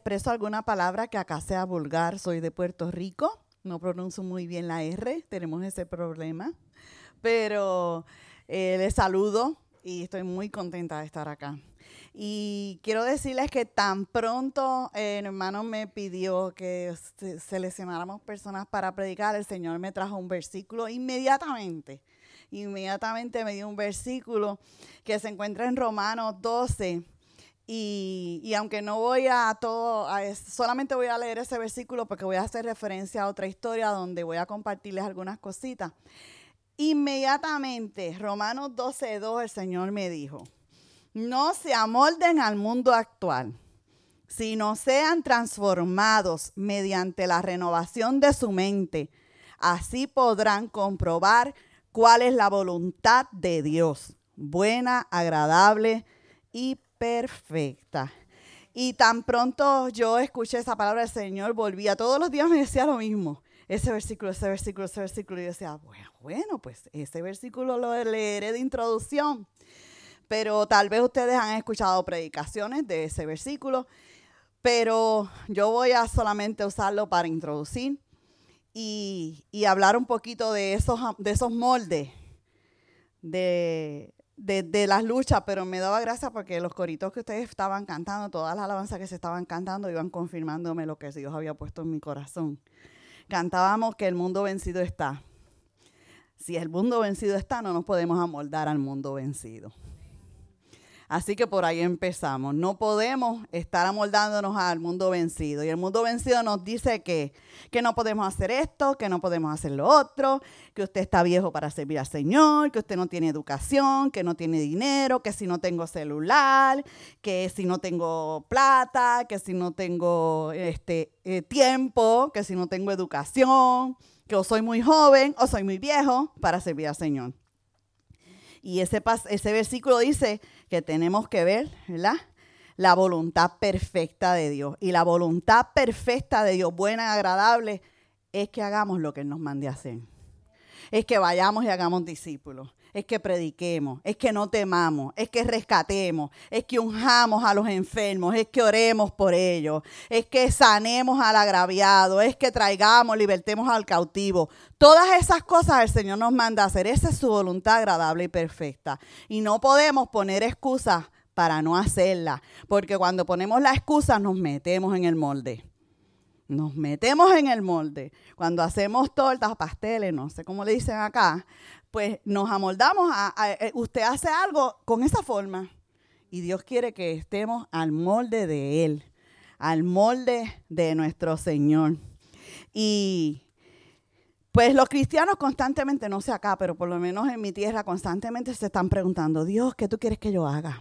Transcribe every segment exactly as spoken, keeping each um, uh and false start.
expreso alguna palabra que acá sea vulgar, soy de Puerto Rico, no pronuncio muy bien la R, tenemos ese problema, pero eh, les saludo y estoy muy contenta de estar acá. Y quiero decirles que tan pronto eh, el hermano me pidió que se- seleccionáramos personas para predicar, el Señor me trajo un versículo inmediatamente. Inmediatamente me dio un versículo que se encuentra en Romanos doce. Y, y aunque no voy a todo, a es- solamente voy a leer ese versículo porque voy a hacer referencia a otra historia donde voy a compartirles algunas cositas. Inmediatamente, Romanos doce dos, el Señor me dijo: no se amolden al mundo actual, sino sean transformados mediante la renovación de su mente. Así podrán comprobar cuál es la voluntad de Dios, buena, agradable y perfecta. Y tan pronto yo escuché esa palabra del Señor, volvía, todos los días me decía lo mismo. Ese versículo, ese versículo, ese versículo. Y yo decía, bueno, bueno, pues ese versículo lo leeré de introducción. Pero tal vez ustedes han escuchado predicaciones de ese versículo, pero yo voy a solamente usarlo para introducir y, y hablar un poquito de esos, de esos moldes de, de, de las luchas, pero me daba gracia porque los coritos que ustedes estaban cantando, todas las alabanzas que se estaban cantando, iban confirmándome lo que Dios había puesto en mi corazón. Cantábamos que el mundo vencido está. Si el mundo vencido está, no nos podemos amoldar al mundo vencido. Así que por ahí empezamos. No podemos estar amoldándonos al mundo vencido. Y el mundo vencido nos dice que, que no podemos hacer esto, que no podemos hacer lo otro, que usted está viejo para servir al Señor, que usted no tiene educación, que no tiene dinero, que si no tengo celular, que si no tengo plata, que si no tengo este, eh, tiempo, que si no tengo educación, que o soy muy joven o soy muy viejo para servir al Señor. Y ese, ese versículo dice que tenemos que ver, ¿verdad?, la voluntad perfecta de Dios. Y la voluntad perfecta de Dios, buena y agradable, es que hagamos lo que Él nos mande a hacer. Es que vayamos y hagamos discípulos. Es que prediquemos, es que no temamos, es que rescatemos, es que unjamos a los enfermos, es que oremos por ellos, es que sanemos al agraviado, es que traigamos, libertemos al cautivo. Todas esas cosas el Señor nos manda a hacer. Esa es su voluntad agradable y perfecta. Y no podemos poner excusas para no hacerla, porque cuando ponemos la excusa nos metemos en el molde. Nos metemos en el molde. Cuando hacemos tortas, pasteles, no sé cómo le dicen acá, pues nos amoldamos a, a, a usted hace algo con esa forma. Y Dios quiere que estemos al molde de Él, al molde de nuestro Señor. Y pues los cristianos constantemente, no sé acá, pero por lo menos en mi tierra, constantemente se están preguntando: Dios, ¿qué tú quieres que yo haga?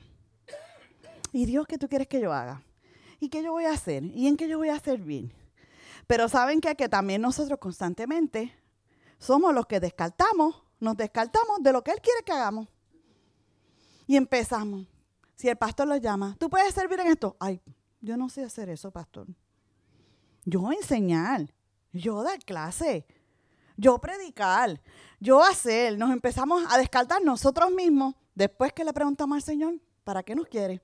Y Dios, ¿qué tú quieres que yo haga? ¿Y qué yo voy a hacer? ¿Y en qué yo voy a servir? Pero ¿saben qué? Que también nosotros constantemente somos los que descartamos, nos descartamos de lo que Él quiere que hagamos. Y empezamos. Si el pastor los llama, ¿tú puedes servir en esto? Ay, yo no sé hacer eso, pastor. Yo enseñar, yo dar clase, yo predicar, yo hacer. Nos empezamos a descartar nosotros mismos después que le preguntamos al Señor, ¿para qué nos quiere?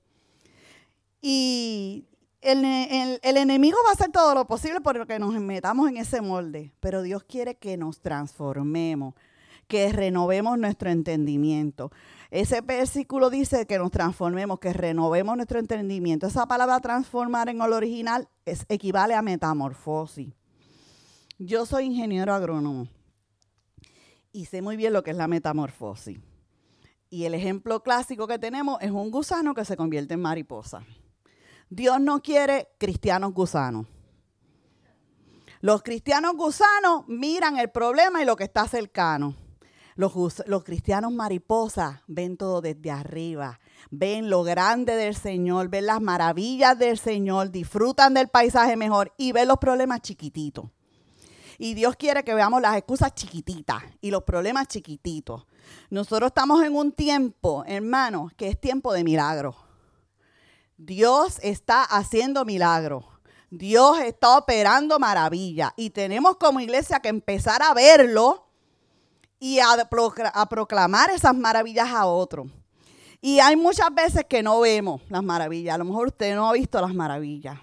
Y El, el, el enemigo va a hacer todo lo posible por que nos metamos en ese molde, pero Dios quiere que nos transformemos, que renovemos nuestro entendimiento. Ese versículo dice que nos transformemos, que renovemos nuestro entendimiento. Esa palabra transformar en el original es, equivale a metamorfosis. Yo soy ingeniero agrónomo y sé muy bien lo que es la metamorfosis. Y el ejemplo clásico que tenemos es un gusano que se convierte en mariposa. Dios no quiere cristianos gusanos. Los cristianos gusanos miran el problema y lo que está cercano. Los, los cristianos mariposas ven todo desde arriba, ven lo grande del Señor, ven las maravillas del Señor, disfrutan del paisaje mejor y ven los problemas chiquititos. Y Dios quiere que veamos las excusas chiquititas y los problemas chiquititos. Nosotros estamos en un tiempo, hermanos, que es tiempo de milagros. Dios está haciendo milagros. Dios está operando maravillas. Y tenemos como iglesia que empezar a verlo y a, a proclamar esas maravillas a otros. Y hay muchas veces que no vemos las maravillas. A lo mejor usted no ha visto las maravillas.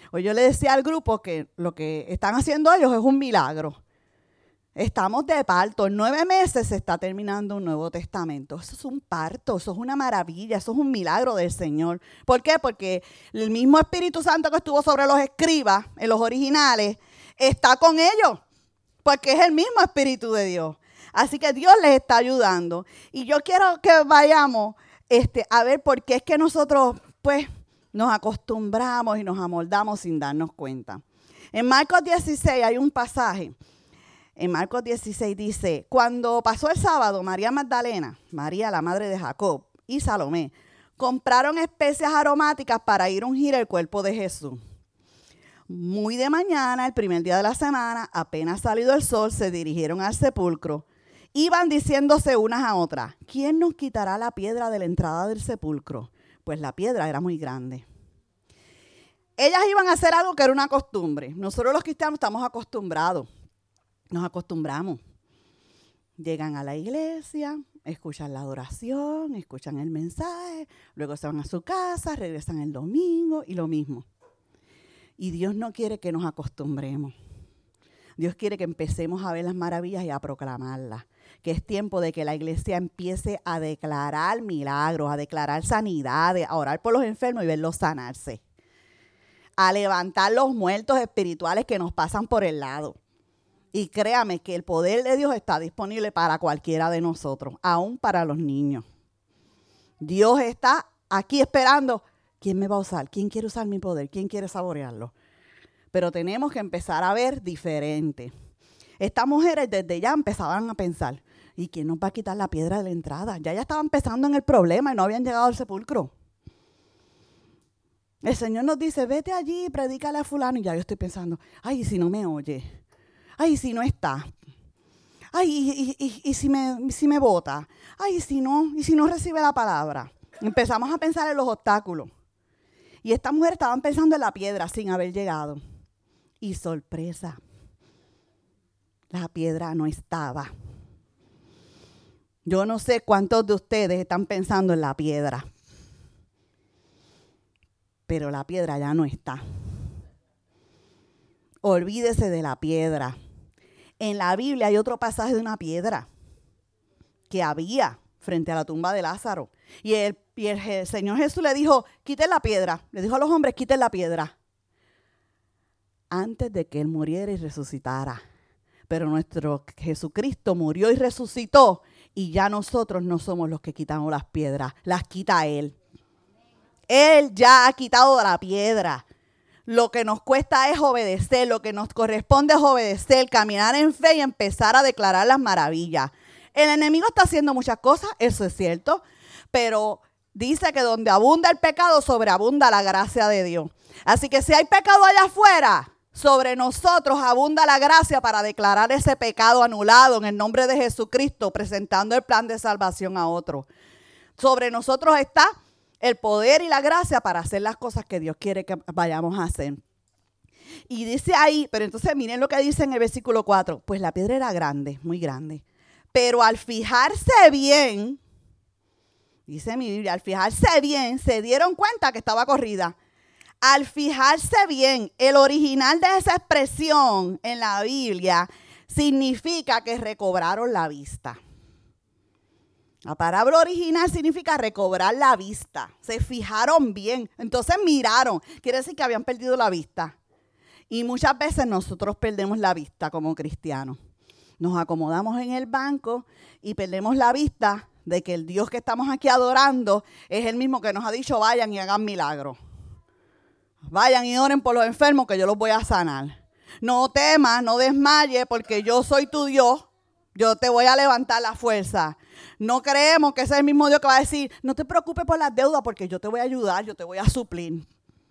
Hoy yo le decía al grupo que lo que están haciendo ellos es un milagro. Estamos de parto. En nueve meses se está terminando un Nuevo Testamento. Eso es un parto, eso es una maravilla, eso es un milagro del Señor. ¿Por qué? Porque el mismo Espíritu Santo que estuvo sobre los escribas, en los originales, está con ellos. Porque es el mismo Espíritu de Dios. Así que Dios les está ayudando. Y yo quiero que vayamos este, a ver por qué es que nosotros, pues, nos acostumbramos y nos amoldamos sin darnos cuenta. En Marcos dieciséis hay un pasaje. En Marcos dieciséis dice, cuando pasó el sábado, María Magdalena, María la madre de Jacob y Salomé, compraron especias aromáticas para ir a ungir el cuerpo de Jesús. Muy de mañana, el primer día de la semana, apenas salido el sol, se dirigieron al sepulcro. Iban diciéndose unas a otras, ¿quién nos quitará la piedra de la entrada del sepulcro? Pues la piedra era muy grande. Ellas iban a hacer algo que era una costumbre. Nosotros los cristianos estamos acostumbrados. Nos acostumbramos. Llegan a la iglesia, escuchan la adoración, escuchan el mensaje, luego se van a su casa, regresan el domingo y lo mismo. Y Dios no quiere que nos acostumbremos. Dios quiere que empecemos a ver las maravillas y a proclamarlas. Que es tiempo de que la iglesia empiece a declarar milagros, a declarar sanidades, a orar por los enfermos y verlos sanarse. A levantar los muertos espirituales que nos pasan por el lado. Y créame que el poder de Dios está disponible para cualquiera de nosotros, aún para los niños. Dios está aquí esperando. ¿Quién me va a usar? ¿Quién quiere usar mi poder? ¿Quién quiere saborearlo? Pero tenemos que empezar a ver diferente. Estas mujeres desde ya empezaban a pensar, ¿y quién nos va a quitar la piedra de la entrada? Ya ya estaban pensando en el problema y no habían llegado al sepulcro. El Señor nos dice, vete allí y predícale a fulano. Y ya yo estoy pensando, ay, ¿y si no me oye? Ay, ¿y si no está? Ay, ¿y, y, y, y si me, si me bota? Ay, ¿y si no? ¿Y si no recibe la palabra? Empezamos a pensar en los obstáculos. Y estas mujeres estaban pensando en la piedra sin haber llegado. Y sorpresa, la piedra no estaba. Yo no sé cuántos de ustedes están pensando en la piedra, pero la piedra ya no está. Olvídese de la piedra. En la Biblia hay otro pasaje de una piedra que había frente a la tumba de Lázaro. Y el, y el Señor Jesús le dijo, quiten la piedra. Le dijo a los hombres, quiten la piedra. Antes de que él muriera y resucitara. Pero nuestro Jesucristo murió y resucitó. Y ya nosotros no somos los que quitamos las piedras. Las quita Él. Él ya ha quitado la piedra. Lo que nos cuesta es obedecer. Lo que nos corresponde es obedecer, caminar en fe y empezar a declarar las maravillas. El enemigo está haciendo muchas cosas, eso es cierto. Pero dice que donde abunda el pecado, sobreabunda la gracia de Dios. Así que si hay pecado allá afuera, sobre nosotros abunda la gracia para declarar ese pecado anulado en el nombre de Jesucristo, presentando el plan de salvación a otro. Sobre nosotros está el poder y la gracia para hacer las cosas que Dios quiere que vayamos a hacer. Y dice ahí, pero entonces miren lo que dice en el versículo cuatro. Pues la piedra era grande, muy grande. Pero al fijarse bien, dice mi Biblia, al fijarse bien, se dieron cuenta que estaba corrida. Al fijarse bien, el original de esa expresión en la Biblia significa que recobraron la vista. La palabra original significa recobrar la vista. Se fijaron bien, entonces miraron. Quiere decir que habían perdido la vista. Y muchas veces nosotros perdemos la vista como cristianos. Nos acomodamos en el banco y perdemos la vista de que el Dios que estamos aquí adorando es el mismo que nos ha dicho vayan y hagan milagros. Vayan y oren por los enfermos que yo los voy a sanar. No temas, no desmayes porque yo soy tu Dios. Yo te voy a levantar la fuerza. No creemos que ese es el mismo Dios que va a decir, no te preocupes por las deudas porque yo te voy a ayudar, yo te voy a suplir.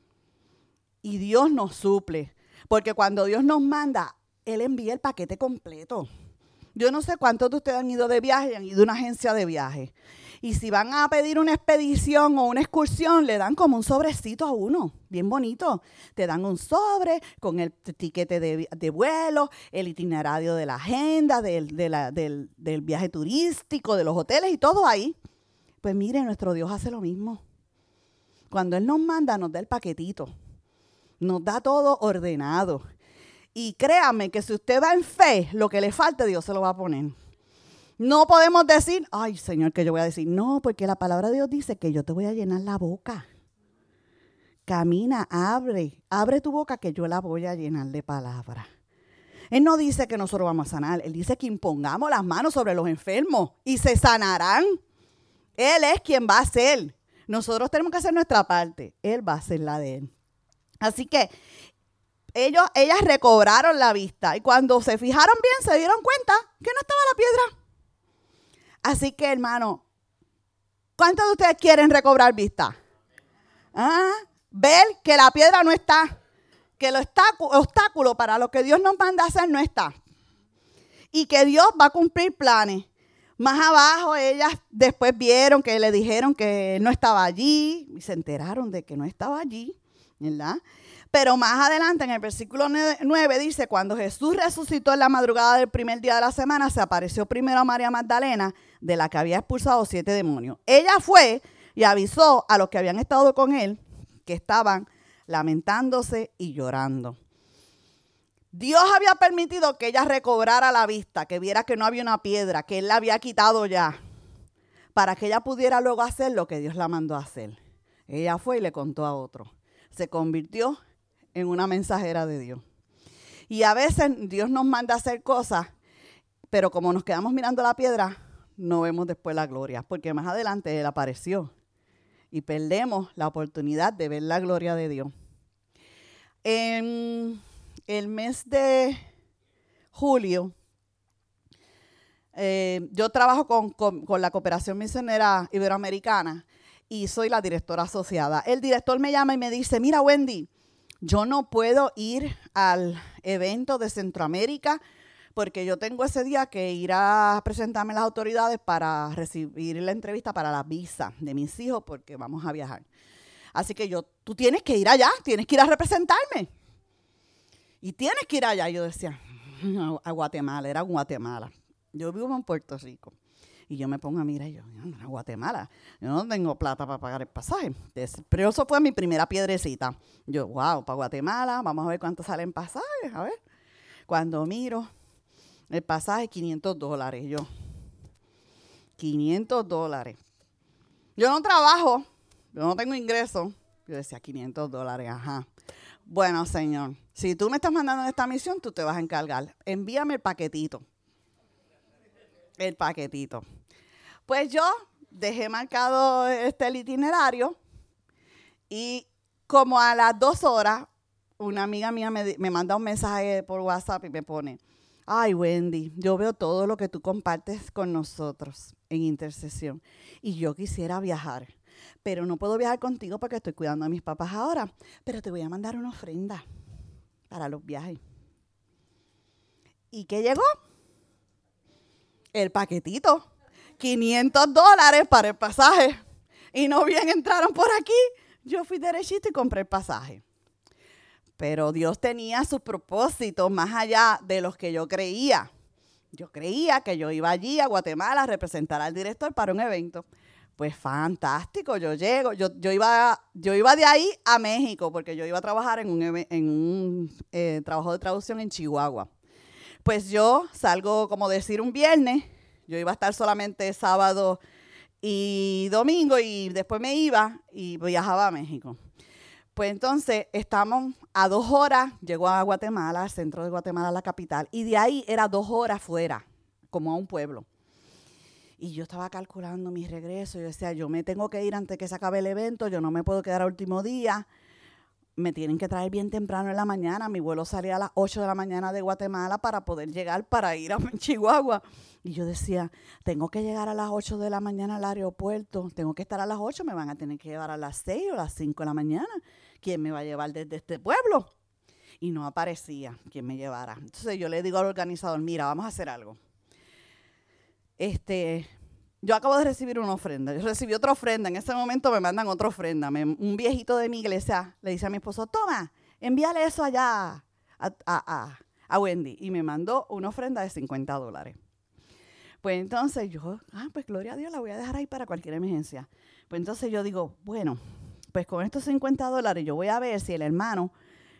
Y Dios nos suple. Porque cuando Dios nos manda, Él envía el paquete completo. Yo no sé cuántos de ustedes han ido de viaje y han ido a una agencia de viaje. Y si van a pedir una expedición o una excursión, le dan como un sobrecito a uno, bien bonito. Te dan un sobre con el tiquete de, de vuelo, el itinerario de la agenda, del, de la, del, del viaje turístico, de los hoteles y todo ahí. Pues mire, nuestro Dios hace lo mismo. Cuando Él nos manda, nos da el paquetito. Nos da todo ordenado. Y créame que si usted va en fe, lo que le falte Dios se lo va a poner. No podemos decir, ay Señor, que yo voy a decir. No, porque la palabra de Dios dice que yo te voy a llenar la boca. Camina, abre, abre tu boca que yo la voy a llenar de palabras. Él no dice que nosotros vamos a sanar. Él dice que impongamos las manos sobre los enfermos y se sanarán. Él es quien va a hacer. Nosotros tenemos que hacer nuestra parte. Él va a hacer la de él. Así que ellos, ellas recobraron la vista. Y cuando se fijaron bien, se dieron cuenta que no estaba la piedra. Así que, hermano, ¿cuántos de ustedes quieren recobrar vista? ¿Ah? Ver que la piedra no está. Que el obstáculo para lo que Dios nos manda a hacer no está. Y que Dios va a cumplir planes. Más abajo ellas después vieron que le dijeron que no estaba allí. Y se enteraron de que no estaba allí, ¿verdad? Pero más adelante en el versículo nueve dice, cuando Jesús resucitó en la madrugada del primer día de la semana, se apareció primero a María Magdalena, de la que había expulsado siete demonios. Ella fue y avisó a los que habían estado con él que estaban lamentándose y llorando. Dios había permitido que ella recobrara la vista, que viera que no había una piedra, que él la había quitado ya, para que ella pudiera luego hacer lo que Dios la mandó a hacer. Ella fue y le contó a otro. Se convirtió en una mensajera de Dios. Y a veces Dios nos manda a hacer cosas, pero como nos quedamos mirando la piedra, no vemos después la gloria, porque más adelante Él apareció y perdemos la oportunidad de ver la gloria de Dios. En el mes de julio, eh, yo trabajo con, con, con la Cooperación Misionera Iberoamericana y soy la directora asociada. El director me llama y me dice, mira Wendy, yo no puedo ir al evento de Centroamérica porque yo tengo ese día que ir a presentarme a las autoridades para recibir la entrevista para la visa de mis hijos porque vamos a viajar. Así que yo, tú tienes que ir allá, tienes que ir a representarme. Y tienes que ir allá. Yo decía, a Guatemala, era Guatemala. Yo vivo en Puerto Rico. Y yo me pongo a mirar y yo, a Guatemala, yo no tengo plata para pagar el pasaje. Pero eso fue mi primera piedrecita. Yo, wow, para Guatemala, vamos a ver cuánto salen pasajes, a ver. Cuando miro el pasaje, quinientos dólares. Yo, quinientos dólares. Yo no trabajo, yo no tengo ingreso. Yo decía, quinientos dólares, ajá. Bueno, Señor, si tú me estás mandando en esta misión, tú te vas a encargar. Envíame el paquetito. El paquetito. Pues yo dejé marcado este el itinerario y como a las dos horas, una amiga mía me, me manda un mensaje por WhatsApp y me pone, ay Wendy, yo veo todo lo que tú compartes con nosotros en intercesión y yo quisiera viajar, pero no puedo viajar contigo porque estoy cuidando a mis papás ahora, pero te voy a mandar una ofrenda para los viajes. ¿Y qué llegó? El paquetito. quinientos dólares para el pasaje. Y no bien entraron por aquí. Yo fui derechito y compré el pasaje. Pero Dios tenía sus propósitos más allá de los que yo creía. Yo creía que yo iba allí a Guatemala a representar al director para un evento. Pues fantástico, yo llego. Yo, yo, iba, yo iba de ahí a México porque yo iba a trabajar en un, en un eh, trabajo de traducción en Chihuahua. Pues yo salgo, como decir, un viernes. Yo iba a estar solamente sábado y domingo y después me iba y viajaba a México. Pues entonces estamos a dos horas, llego a Guatemala, al centro de Guatemala, la capital, y de ahí era dos horas fuera, como a un pueblo. Y yo estaba calculando mi regreso, yo decía, yo me tengo que ir antes que se acabe el evento, yo no me puedo quedar al último día. Me tienen que traer bien temprano en la mañana. Mi vuelo salía a las ocho de la mañana de Guatemala para poder llegar para ir a Chihuahua. Y yo decía, tengo que llegar a las ocho de la mañana al aeropuerto. Tengo que estar a las ocho, me van a tener que llevar a las seis o las cinco de la mañana. ¿Quién me va a llevar desde este pueblo? Y no aparecía quien me llevara. Entonces yo le digo al organizador, mira, vamos a hacer algo. Este... Yo acabo de recibir una ofrenda. Yo recibí otra ofrenda. En ese momento me mandan otra ofrenda. Me, un viejito de mi iglesia le dice a mi esposo, toma, envíale eso allá a, a, a, a Wendy. Y me mandó una ofrenda de cincuenta dólares. Pues entonces yo, ah, pues gloria a Dios, la voy a dejar ahí para cualquier emergencia. Pues entonces yo digo, bueno, pues con estos cincuenta dólares yo voy a ver si el hermano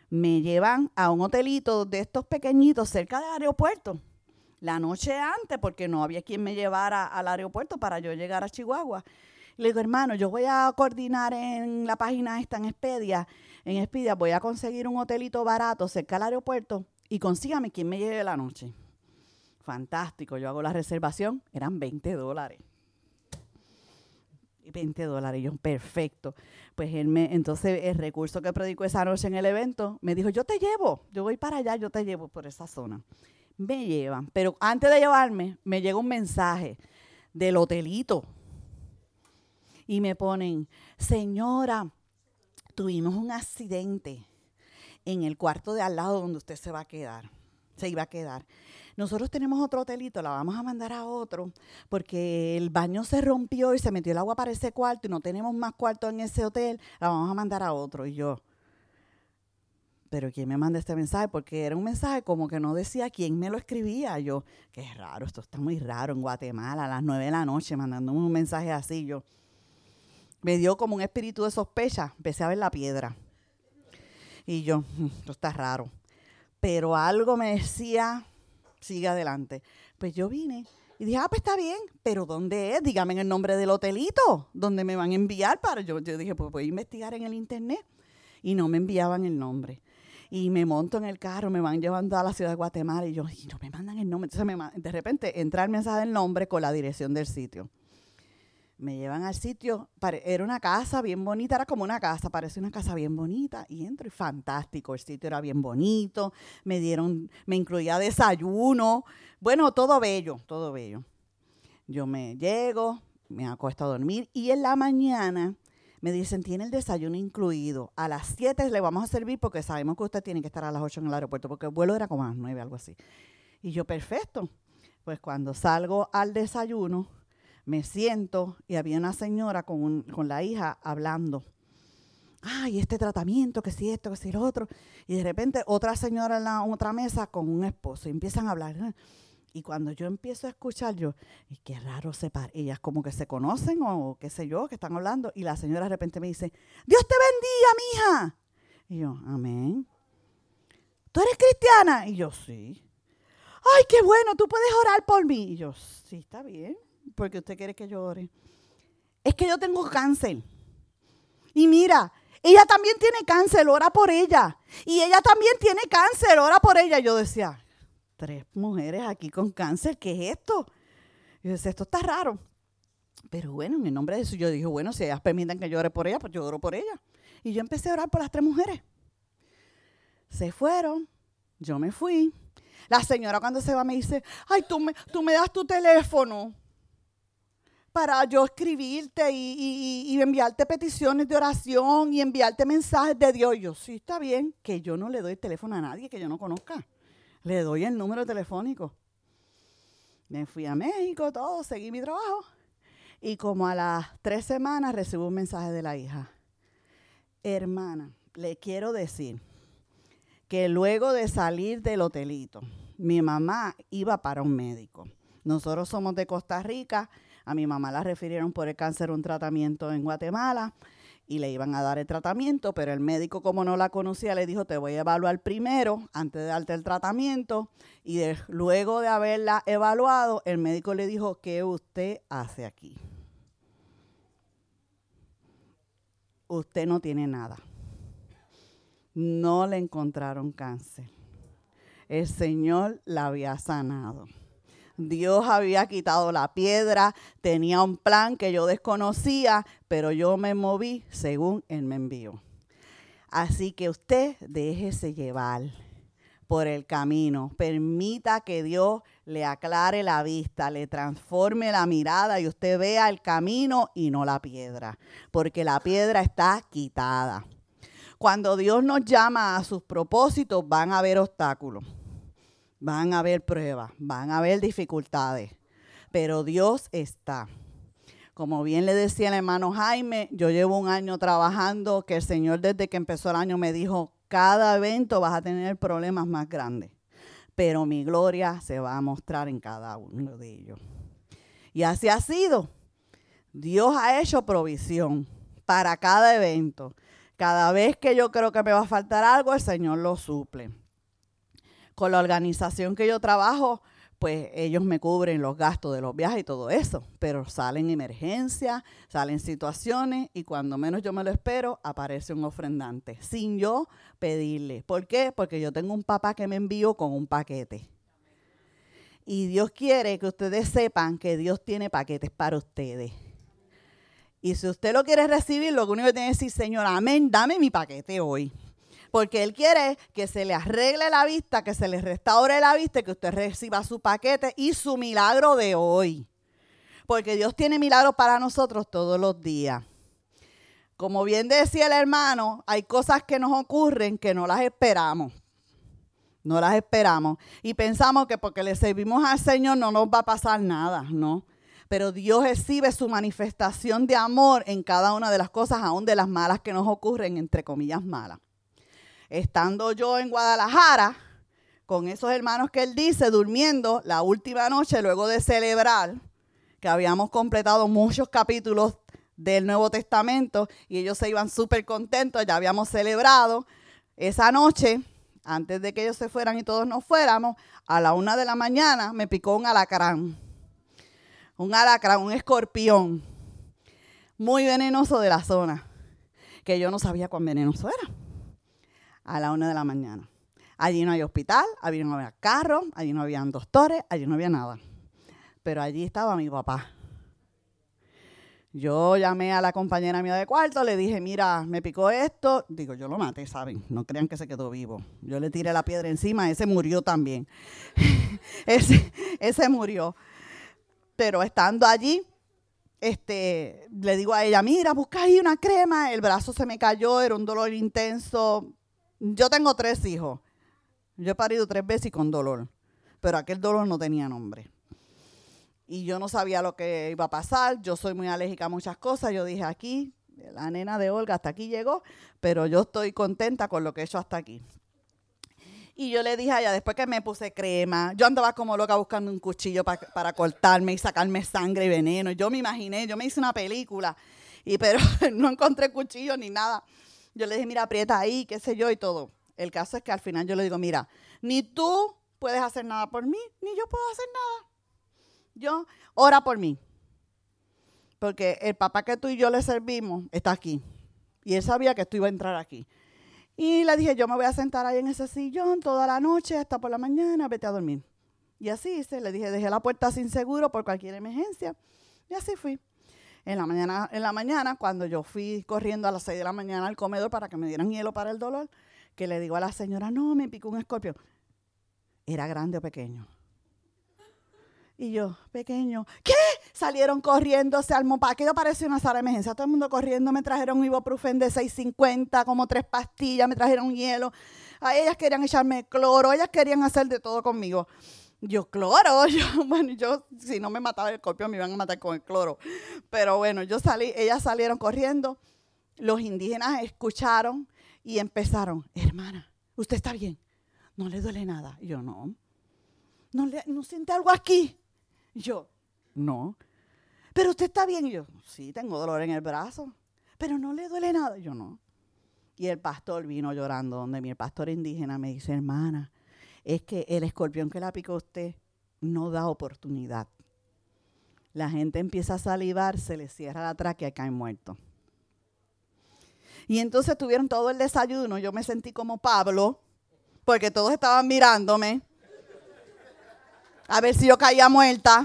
Me llevan a un hotelito de estos pequeñitos cerca del aeropuerto. La noche antes, porque no había quien me llevara al aeropuerto para yo llegar a Chihuahua. Le digo, hermano, yo voy a coordinar en la página esta en Expedia. En Expedia voy a conseguir un hotelito barato cerca del aeropuerto y consígame quien me lleve la noche. Fantástico, yo hago la reservación, eran veinte dólares. veinte dólares, yo, perfecto. Pues él me, entonces el recurso que predicó esa noche en el evento, me dijo, yo te llevo, yo voy para allá, yo te llevo por esa zona. Me llevan, pero antes de llevarme, me llega un mensaje del hotelito. Y me ponen, señora, tuvimos un accidente en el cuarto de al lado donde usted se va a quedar, se iba a quedar. Nosotros tenemos otro hotelito, la vamos a mandar a otro, porque el baño se rompió y se metió el agua para ese cuarto y no tenemos más cuartos en ese hotel, la vamos a mandar a otro. Y yo, ¿pero quién me manda este mensaje? Porque era un mensaje como que no decía quién me lo escribía. Yo, qué raro, esto está muy raro en Guatemala a las nueve de la noche mandándome un mensaje así. Yo, me dio como un espíritu de sospecha, empecé a ver la piedra. Y yo, esto está raro. Pero algo me decía, sigue adelante. Pues yo vine y dije, ah, pues está bien, pero ¿dónde es? Dígame el nombre del hotelito, ¿dónde me van a enviar? Para yo, yo dije, pues voy a investigar en el internet. Y no me enviaban el nombre. Y me monto en el carro, me van llevando a la ciudad de Guatemala y yo, y no me mandan el nombre. Entonces me, de repente entra el mensaje del nombre con la dirección del sitio. Me llevan al sitio, era una casa bien bonita, era como una casa, parece una casa bien bonita, y entro y fantástico, el sitio era bien bonito, me dieron, me incluía desayuno, bueno, todo bello, todo bello. Yo me llego, me acuesto a dormir, y en la mañana me dicen, tiene el desayuno incluido, a las siete le vamos a servir porque sabemos que usted tiene que estar a las ocho en el aeropuerto, porque el vuelo era como a las nueve, algo así. Y yo, perfecto, pues cuando salgo al desayuno, me siento y había una señora con, un, con la hija hablando. Ay, este tratamiento, que si esto, que si lo otro. Y de repente otra señora en la otra mesa con un esposo y empiezan a hablar. Y cuando yo empiezo a escuchar, yo, y qué raro se para. Ellas como que se conocen o qué sé yo, que están hablando. Y la señora de repente me dice, Dios te bendiga, mija. Y yo, amén. ¿Tú eres cristiana? Y yo, sí. Ay, qué bueno, tú puedes orar por mí. Y yo, sí, está bien. Porque usted quiere que yo ore. Es que yo tengo cáncer. Y mira, ella también tiene cáncer, ora por ella. Y ella también tiene cáncer, ora por ella. Yo decía, tres mujeres aquí con cáncer, ¿qué es esto? Yo decía, esto está raro. Pero bueno, en el nombre de eso yo dije, bueno, si ellas permiten que yo ore por ella, pues yo oro por ella. Y yo empecé a orar por las tres mujeres. Se fueron, yo me fui. La señora cuando se va me dice, ay, tú me, tú me das tu teléfono para yo escribirte y, y, y enviarte peticiones de oración y enviarte mensajes de Dios. Y yo, sí, está bien, que yo no le doy el teléfono a nadie que yo no conozca. Le doy el número telefónico. Me fui a México, todo, seguí mi trabajo. Y como a las tres semanas recibo un mensaje de la hija. Hermana, le quiero decir que luego de salir del hotelito, mi mamá iba para un médico. Nosotros somos de Costa Rica. A mi mamá la refirieron por el cáncer a un tratamiento en Guatemala y le iban a dar el tratamiento, pero el médico, como no la conocía, le dijo, te voy a evaluar primero antes de darte el tratamiento. Y de, luego de haberla evaluado, el médico le dijo, ¿qué usted hace aquí? Usted no tiene nada. No le encontraron cáncer. El Señor la había sanado. Dios había quitado la piedra, tenía un plan que yo desconocía, pero yo me moví según Él me envió. Así que usted déjese llevar por el camino. Permita que Dios le aclare la vista, le transforme la mirada y usted vea el camino y no la piedra, porque la piedra está quitada. Cuando Dios nos llama a sus propósitos, van a haber obstáculos. Van a haber pruebas, van a haber dificultades, pero Dios está. Como bien le decía el hermano Jaime, yo llevo un año trabajando, que el Señor desde que empezó el año me dijo, cada evento vas a tener problemas más grandes, pero mi gloria se va a mostrar en cada uno de ellos. Y así ha sido. Dios ha hecho provisión para cada evento. Cada vez que yo creo que me va a faltar algo, el Señor lo suple. Con la organización que yo trabajo, pues ellos me cubren los gastos de los viajes y todo eso. Pero salen emergencias, salen situaciones y cuando menos yo me lo espero, aparece un ofrendante. Sin yo pedirle. ¿Por qué? Porque yo tengo un papá que me envió con un paquete. Y Dios quiere que ustedes sepan que Dios tiene paquetes para ustedes. Y si usted lo quiere recibir, lo único que tiene que decir, Señor, amén, dame mi paquete hoy. Porque Él quiere que se le arregle la vista, que se le restaure la vista y que usted reciba su paquete y su milagro de hoy. Porque Dios tiene milagros para nosotros todos los días. Como bien decía el hermano, hay cosas que nos ocurren que no las esperamos. No las esperamos. Y pensamos que porque le servimos al Señor no nos va a pasar nada, ¿no? Pero Dios exhibe su manifestación de amor en cada una de las cosas, aún de las malas que nos ocurren, entre comillas malas. Estando yo en Guadalajara, con esos hermanos que él dice, durmiendo la última noche, luego de celebrar, que habíamos completado muchos capítulos del Nuevo Testamento, y ellos se iban súper contentos, ya habíamos celebrado. Esa noche, antes de que ellos se fueran y todos nos fuéramos, a la una de la mañana me picó un alacrán. Un alacrán, un escorpión, muy venenoso de la zona, que yo no sabía cuán venenoso era. A la una de la mañana. Allí no hay hospital, allí no había carro, allí no habían doctores, allí no había nada. Pero allí estaba mi papá. Yo llamé a la compañera mía de cuarto, le dije, mira, me picó esto. Digo, yo lo maté, ¿saben? No crean que se quedó vivo. Yo le tiré la piedra encima, ese murió también. ese, ese murió. Pero estando allí, este, le digo a ella, mira, busca ahí una crema. El brazo se me cayó, era un dolor intenso. Yo tengo tres hijos. Yo he parido tres veces y con dolor. Pero aquel dolor no tenía nombre. Y yo no sabía lo que iba a pasar. Yo soy muy alérgica a muchas cosas. Yo dije, aquí, la nena de Olga hasta aquí llegó. Pero yo estoy contenta con lo que he hecho hasta aquí. Y yo le dije a ella, después que me puse crema, yo andaba como loca buscando un cuchillo pa, para cortarme y sacarme sangre y veneno. Yo me imaginé, yo me hice una película, y pero no encontré cuchillo ni nada. Yo le dije, mira, aprieta ahí, qué sé yo y todo. El caso es que al final yo le digo, mira, ni tú puedes hacer nada por mí, ni yo puedo hacer nada. Yo, ora por mí. Porque el papá que tú y yo le servimos está aquí. Y él sabía que tú ibas a entrar aquí. Y le dije, yo me voy a sentar ahí en ese sillón toda la noche hasta por la mañana, vete a dormir. Y así hice, le dije, dejé la puerta sin seguro por cualquier emergencia. Y así fui. En la mañana, en la mañana, cuando yo fui corriendo a las seis de la mañana al comedor para que me dieran hielo para el dolor, que le digo a la señora, no, me picó un escorpión. ¿Era grande o pequeño? Y yo, pequeño, ¿qué? Salieron corriendo, se armó, para aquello parecía una sala de emergencia, todo el mundo corriendo, me trajeron un ibuprofen de seis cincuenta, como tres pastillas, me trajeron hielo, a ellas querían echarme cloro, ellas querían hacer de todo conmigo. Yo, cloro, yo, bueno, yo, si no me mataba el escorpión, me iban a matar con el cloro, pero bueno, yo salí, ellas salieron corriendo, los indígenas escucharon y empezaron, hermana, ¿usted está bien? ¿No le duele nada? Y yo, no, ¿no, le, no siente algo aquí? Y yo, no. ¿Pero usted está bien? Y yo, sí, tengo dolor en el brazo. ¿Pero no le duele nada? Y yo, no. Y el pastor vino llorando donde mi pastor indígena me dice, hermana, es que el escorpión que la picó a usted no da oportunidad. La gente empieza a salivar, se le cierra la tráquea y caen muertos. Y entonces tuvieron todo el desayuno. Yo me sentí como Pablo, porque todos estaban mirándome a ver si yo caía muerta.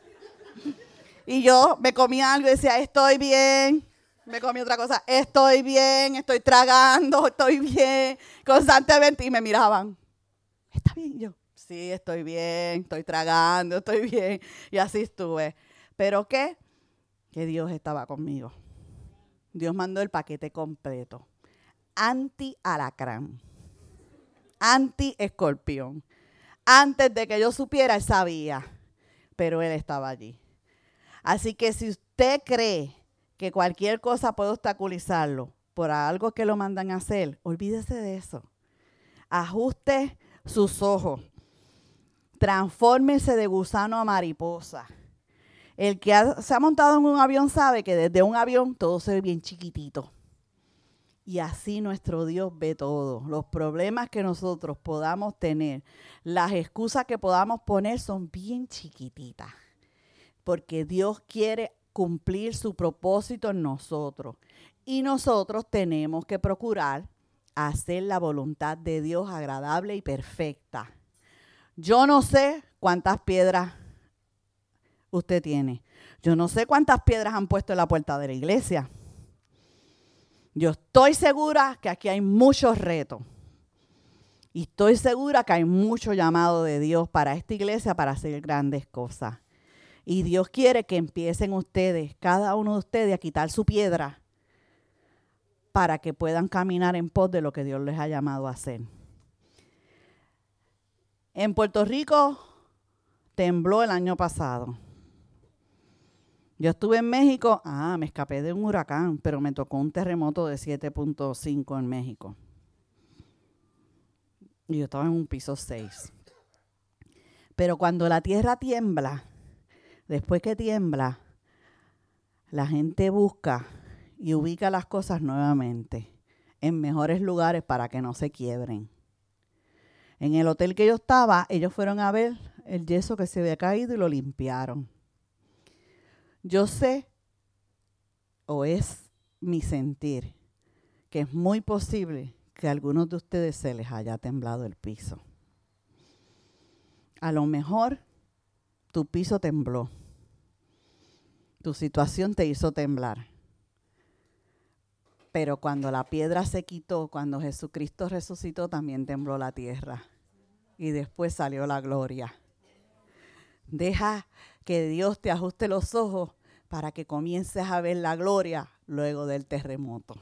Y yo me comía algo y decía, estoy bien. Me comí otra cosa, estoy bien, estoy tragando, estoy bien. Constantemente. Y me miraban, ¿está bien? Y yo, sí, estoy bien, estoy tragando, estoy bien. Y así estuve. ¿Pero qué? Que Dios estaba conmigo. Dios mandó el paquete completo. Anti-alacrán. Anti-escorpión. Antes de que yo supiera, él sabía, pero él estaba allí. Así que si usted cree que cualquier cosa puede obstaculizarlo por algo que lo mandan a hacer, olvídese de eso. Ajuste sus ojos. Transfórmese de gusano a mariposa. El que ha, se ha montado en un avión sabe que desde un avión todo se ve bien chiquitito. Y así nuestro Dios ve todo. Los problemas que nosotros podamos tener, las excusas que podamos poner son bien chiquititas. Porque Dios quiere cumplir su propósito en nosotros. Y nosotros tenemos que procurar hacer la voluntad de Dios agradable y perfecta. Yo no sé cuántas piedras usted tiene. Yo no sé cuántas piedras han puesto en la puerta de la iglesia. Yo estoy segura que aquí hay muchos retos. Y estoy segura que hay mucho llamado de Dios para esta iglesia para hacer grandes cosas. Y Dios quiere que empiecen ustedes, cada uno de ustedes, a quitar su piedra para que puedan caminar en pos de lo que Dios les ha llamado a hacer. En Puerto Rico tembló el año pasado. Yo estuve en México, ah, me escapé de un huracán, pero me tocó un terremoto de siete punto cinco en México. Y yo estaba en un piso seis. Pero cuando la tierra tiembla, después que tiembla, la gente busca y ubica las cosas nuevamente en mejores lugares para que no se quiebren. En el hotel que yo estaba, ellos fueron a ver el yeso que se había caído y lo limpiaron. Yo sé, o es mi sentir, que es muy posible que a algunos de ustedes se les haya temblado el piso. A lo mejor tu piso tembló. Tu situación te hizo temblar. Pero cuando la piedra se quitó, cuando Jesucristo resucitó, también tembló la tierra. Y después salió la gloria. Deja que Dios te ajuste los ojos para que comiences a ver la gloria luego del terremoto.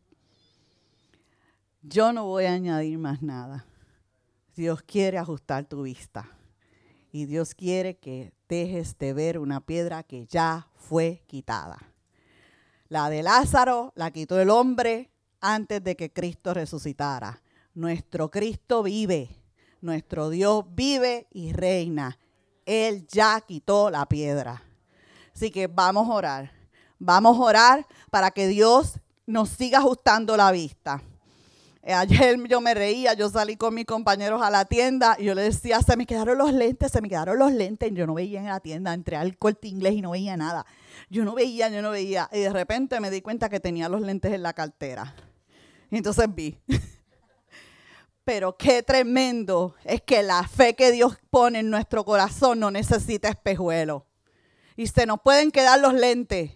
Yo no voy a añadir más nada. Dios quiere ajustar tu vista. Y Dios quiere que dejes de ver una piedra que ya fue quitada. La de Lázaro la quitó el hombre antes de que Cristo resucitara. Nuestro Cristo vive. Nuestro Dios vive y reina. Él ya quitó la piedra. Así que vamos a orar. Vamos a orar para que Dios nos siga ajustando la vista. Eh, ayer yo me reía, yo salí con mis compañeros a la tienda y yo les decía, se me quedaron los lentes, se me quedaron los lentes. Yo no veía en la tienda, entré al Corte Inglés y no veía nada. Yo no veía, yo no veía. Y de repente me di cuenta que tenía los lentes en la cartera. Y entonces vi. Pero qué tremendo es que la fe que Dios pone en nuestro corazón no necesita espejuelos. Y se nos pueden quedar los lentes.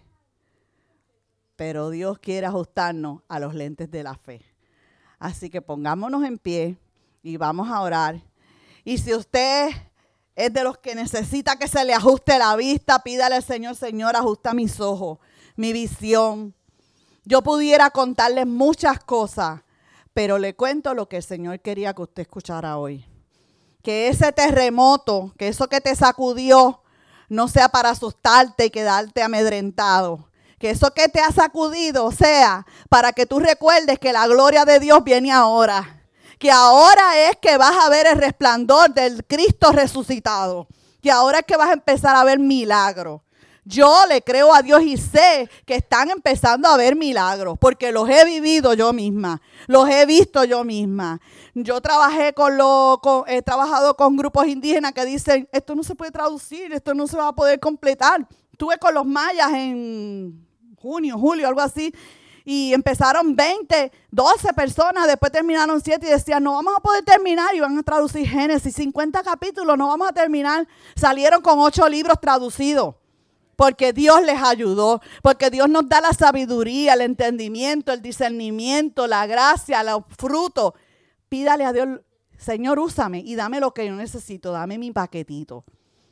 Pero Dios quiere ajustarnos a los lentes de la fe. Así que pongámonos en pie y vamos a orar. Y si usted es de los que necesita que se le ajuste la vista, pídale al Señor, Señor, ajusta mis ojos, mi visión. Yo pudiera contarles muchas cosas, pero le cuento lo que el Señor quería que usted escuchara hoy. Que ese terremoto, que eso que te sacudió, no sea para asustarte y quedarte amedrentado. Que eso que te ha sacudido sea para que tú recuerdes que la gloria de Dios viene ahora. Que ahora es que vas a ver el resplandor del Cristo resucitado. Que ahora es que vas a empezar a ver milagros. Yo le creo a Dios y sé que están empezando a ver milagros, porque los he vivido yo misma, los he visto yo misma. Yo trabajé con los, con, he trabajado con grupos indígenas que dicen, esto no se puede traducir, esto no se va a poder completar. Estuve con los mayas en junio, julio, algo así, y empezaron veinte, doce personas, después terminaron siete y decían, no vamos a poder terminar, y van a traducir Génesis, cincuenta capítulos, no vamos a terminar. Salieron con ocho libros traducidos. Porque Dios les ayudó, porque Dios nos da la sabiduría, el entendimiento, el discernimiento, la gracia, los frutos. Pídale a Dios, Señor, úsame y dame lo que yo necesito, dame mi paquetito,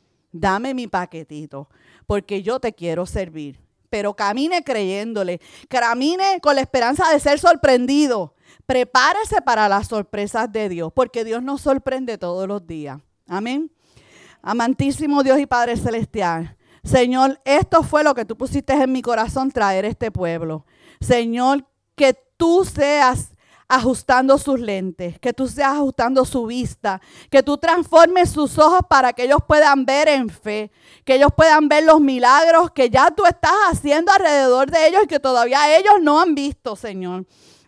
dame mi paquetito, porque yo te quiero servir. Pero camine creyéndole, camine con la esperanza de ser sorprendido. Prepárese para las sorpresas de Dios, porque Dios nos sorprende todos los días. Amén. Amantísimo Dios y Padre Celestial. Señor, esto fue lo que tú pusiste en mi corazón, traer este pueblo. Señor, que tú seas ajustando sus lentes, que tú seas ajustando su vista, que tú transformes sus ojos para que ellos puedan ver en fe, que ellos puedan ver los milagros que ya tú estás haciendo alrededor de ellos y que todavía ellos no han visto, Señor.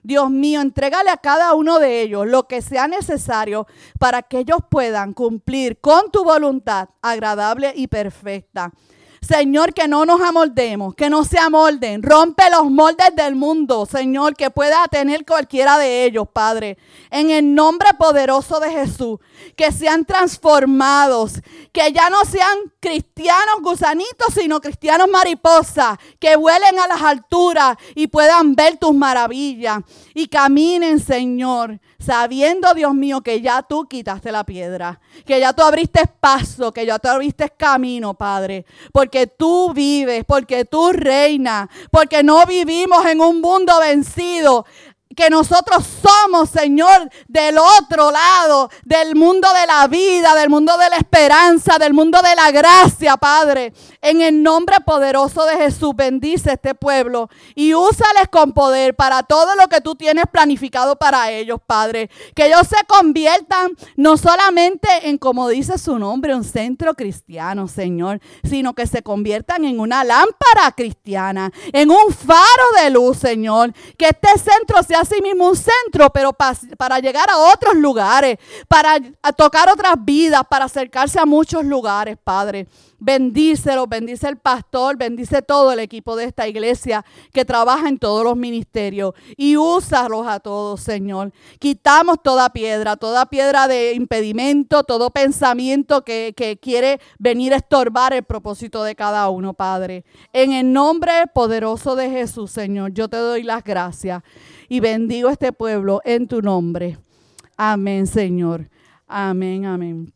Dios mío, entrégale a cada uno de ellos lo que sea necesario para que ellos puedan cumplir con tu voluntad agradable y perfecta. Señor, que no nos amoldemos, que no se amolden. Rompe los moldes del mundo, Señor, que pueda tener cualquiera de ellos, Padre. En el nombre poderoso de Jesús, que sean transformados, que ya no sean cristianos gusanitos, sino cristianos mariposas, que vuelen a las alturas y puedan ver tus maravillas y caminen, Señor, sabiendo, Dios mío, que ya tú quitaste la piedra, que ya tú abriste paso, que ya tú abriste camino, Padre, porque tú vives, porque tú reinas, porque no vivimos en un mundo vencido, que nosotros somos, Señor, del otro lado, del mundo de la vida, del mundo de la esperanza, del mundo de la gracia, Padre. En el nombre poderoso de Jesús, bendice este pueblo y úsales con poder para todo lo que tú tienes planificado para ellos, Padre. Que ellos se conviertan no solamente en, como dice su nombre, un centro cristiano, Señor, sino que se conviertan en una lámpara cristiana, en un faro de luz, Señor. Que este centro sea así mismo un centro, pero pa, para llegar a otros lugares, para a tocar otras vidas, para acercarse a muchos lugares, Padre. Bendícelo, bendice el pastor, bendice todo el equipo de esta iglesia que trabaja en todos los ministerios y úsalos a todos, Señor. Quitamos toda piedra, toda piedra de impedimento, todo pensamiento que, que quiere venir a estorbar el propósito de cada uno, Padre. En el nombre poderoso de Jesús, Señor, yo te doy las gracias y bendigo a este pueblo en tu nombre. Amén, Señor. Amén, amén.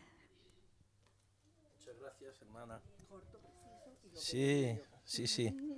Sí, sí, sí.